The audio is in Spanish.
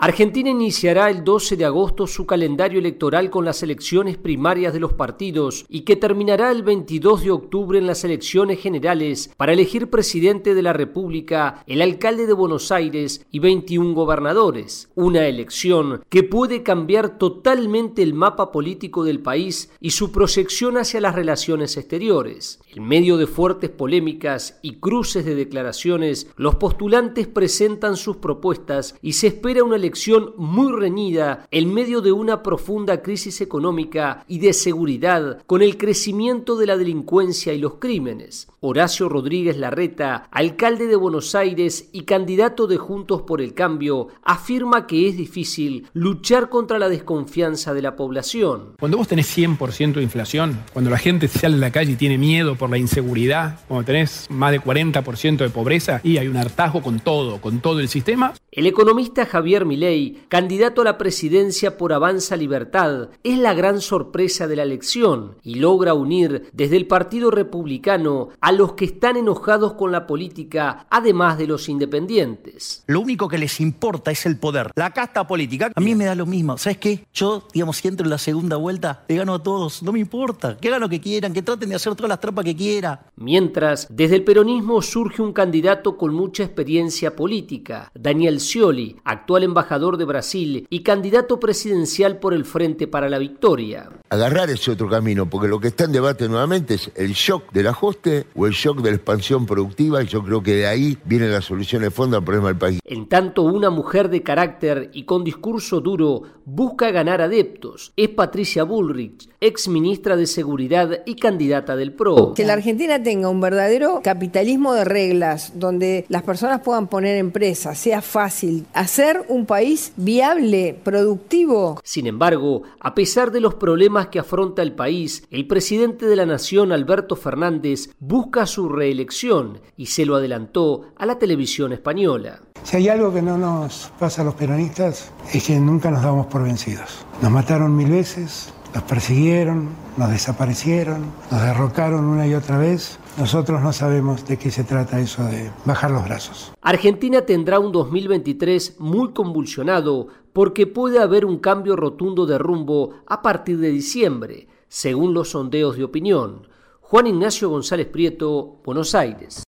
Argentina iniciará el 12 de agosto su calendario electoral con las elecciones primarias de los partidos y que terminará el 22 de octubre en las elecciones generales para elegir presidente de la República, el alcalde de Buenos Aires y 21 gobernadores. Una elección que puede cambiar totalmente el mapa político del país y su proyección hacia las relaciones exteriores. En medio de fuertes polémicas y cruces de declaraciones, los postulantes presentan sus propuestas y se espera una elección muy reñida en medio de una profunda crisis económica y de seguridad con el crecimiento de la delincuencia y los crímenes. Horacio Rodríguez Larreta, alcalde de Buenos Aires y candidato de Juntos por el Cambio, afirma que es difícil luchar contra la desconfianza de la población. Cuando vos tenés 100% de inflación, cuando la gente sale a la calle y tiene miedo por la inseguridad, cuando tenés más de 40% de pobreza y hay un hartazgo con todo el sistema. El economista Javier Milei, candidato a la presidencia por Avanza Libertad, es la gran sorpresa de la elección y logra unir desde el Partido Republicano a los que están enojados con la política, además de los independientes. Lo único que les importa es el poder, la casta política. A mí me da lo mismo, ¿sabes qué? Yo, si entro en la segunda vuelta, le gano a todos, no me importa, que hagan lo que quieran, que traten de hacer todas las trampas que quieran. Mientras, desde el peronismo surge un candidato con mucha experiencia política, Daniel Scioli, actual embajador de Brasil y candidato presidencial por el Frente para la Victoria. Agarrar ese otro camino, porque lo que está en debate nuevamente es el shock del ajuste o el shock de la expansión productiva, y yo creo que de ahí viene la solución de fondo al problema del país. En tanto, una mujer de carácter y con discurso duro busca ganar adeptos. Es Patricia Bullrich, ex ministra de Seguridad y candidata del PRO. Que la Argentina tenga un verdadero capitalismo de reglas, donde las personas puedan poner empresas, sea fácil, hacer un país viable, productivo. Sin embargo, a pesar de los problemas que afronta el país, el presidente de la Nación, Alberto Fernández, busca su reelección y se lo adelantó a la televisión española. Si hay algo que no nos pasa a los peronistas es que nunca nos damos por vencidos. Nos mataron 1000 veces, nos persiguieron, nos desaparecieron, nos derrocaron una y otra vez. Nosotros no sabemos de qué se trata eso de bajar los brazos. Argentina tendrá un 2023 muy convulsionado porque puede haber un cambio rotundo de rumbo a partir de diciembre, según los sondeos de opinión. Juan Ignacio González Prieto, Buenos Aires.